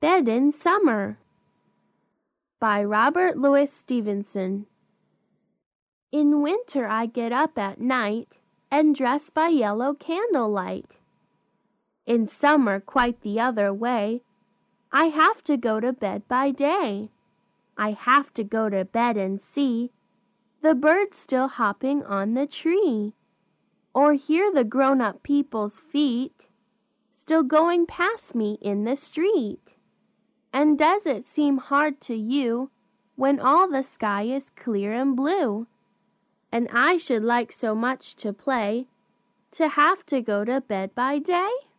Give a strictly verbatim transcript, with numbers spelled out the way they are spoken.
Bed in Summer by Robert Louis Stevenson. In winter I get up at night and dress by yellow candlelight. In summer quite the other way, I have to go to bed by day. I have to go to bed and see the birds still hopping on the tree, or hear the grown-up people's feet still going past me in the street. And does it seem hard to you when all the sky is clear and blue, and I should like so much to play, to have to go to bed by day?